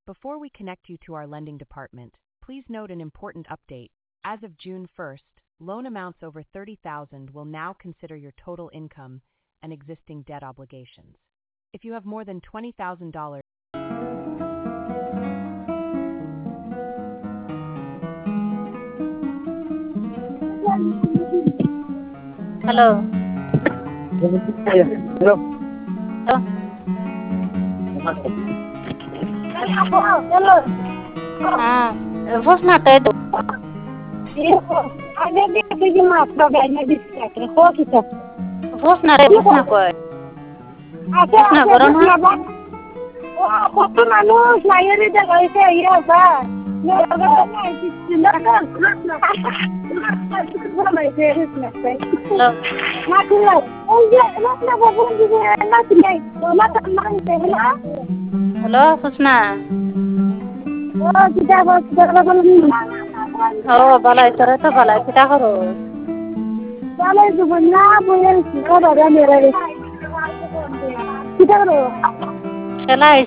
Before we connect you to our lending department, please note an important update. As of June 1st, loan amounts over $30,000 will now consider your total income and existing debt obligations. If you have more than $20,000, Hello. Hello. Hello. What's not that? What's not it? What's not good? Hello, Susna. Oh, balai sir, to balai kita karo. Kita karo. Chala